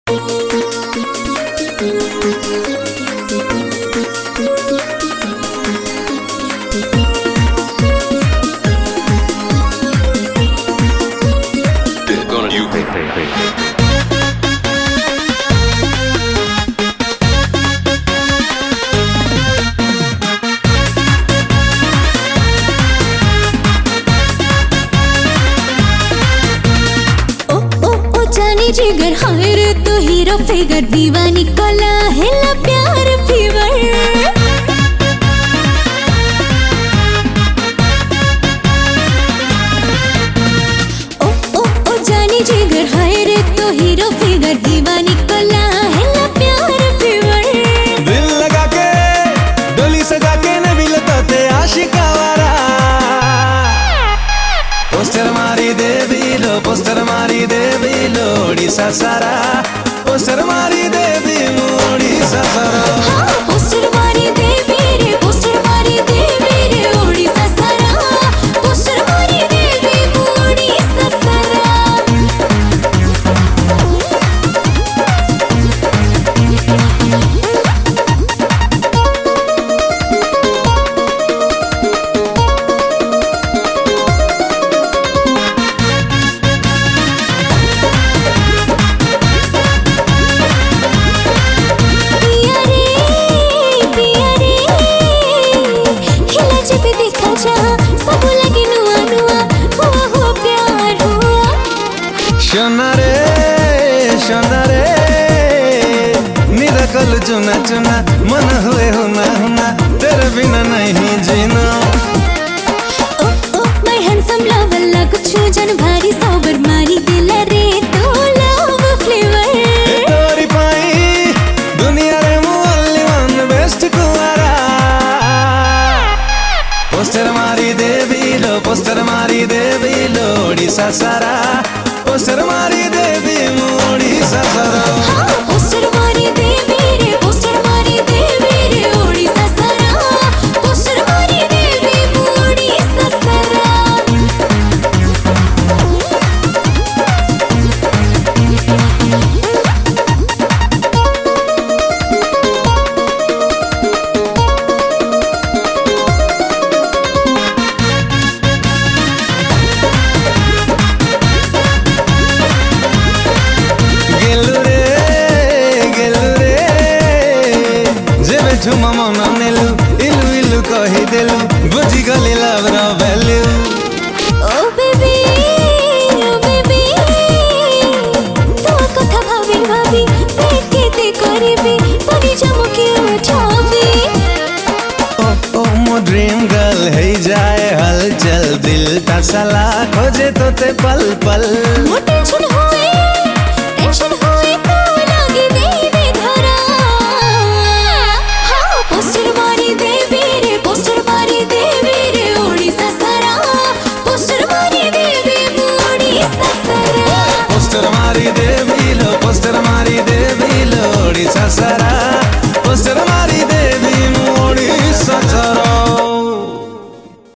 जिगर हाय रे तो हीरो फिगर दीवानी कला है ला प्यार फीवर ओ ओ ओ जानी जिगर हाय रे तो हीरो फिगर दीवानी कला है ला प्यार फीवर दिल लगा के डोली सजा के नबी लताते आशिकावारा पोस्टर मारी दे बिलो ओडिशा सारा पोस्टर मारी दे भी ओडिशा सारा पोस्टर मारी दे रे पोस्टर मारी दे रे ओडिशा सारा पोस्टर मारी दे ओडिशा सारा शोनारे निरकल चुना चुना मन हुए हुना हुना तेरे बिना नहीं जीना ओ ओ माय हैंडसम लवर लगु छु जन भारी सोबर मारी दिल रे तो लव फ्लेवर तोरी पाई दुनिया रे मोली वन बेस्ट कुआरा पोस्टर मारी दे बिलो ओडिशा सारा पोस्टर मारी दे भी ओडिशा सारा पोस्टर मारी दे रे पोस्टर मारी दे रे ओडिशा सारा पोस्टर मारी दे ओडिशा सारा झुमा मना नेलु इलु इलु कहि देलु बुझी गली लव रो वैल्यू ओ बेबी तो कथा भाभी भाभी बैठ के ते करबी परी चमके उठाबी ओ ओ मो ड्रीम गर्ल है जाए हलचल दिल ता सला खोजे तो ते पल पल मोटे छुन